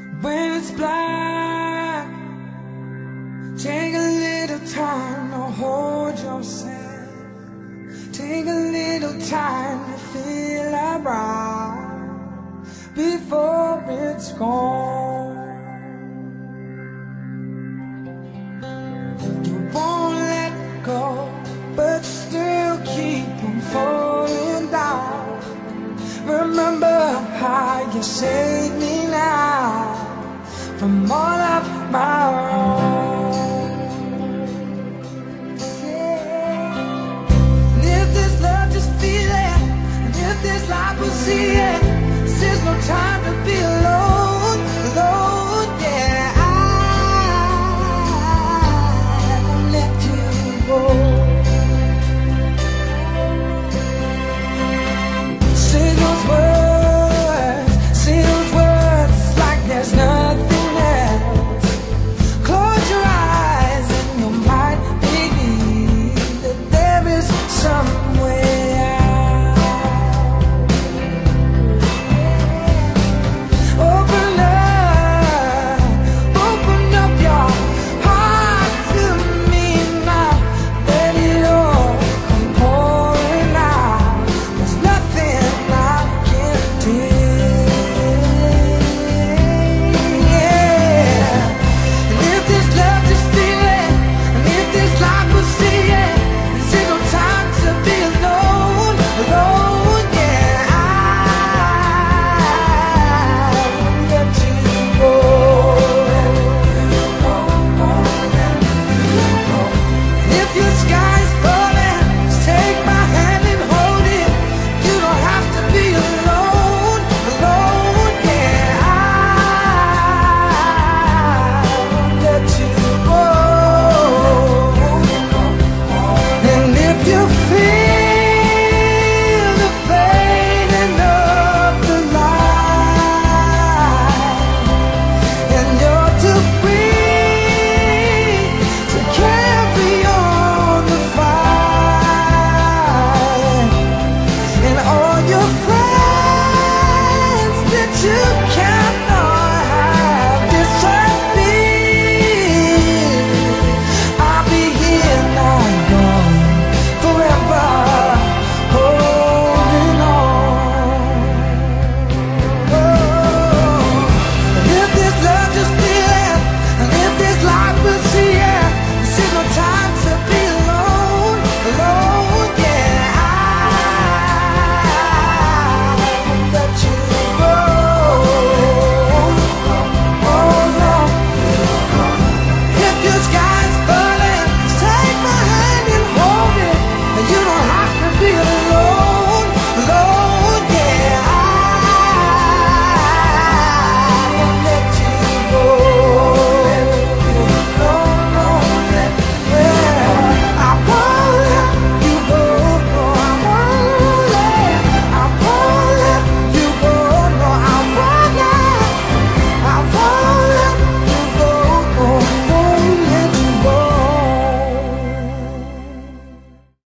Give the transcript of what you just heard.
When it's black, take a little time to hold yourself. Take a little time to feel alright before it's gone. You won't let go, but still keep on falling down. Remember how you saved me now from all of my wrongs.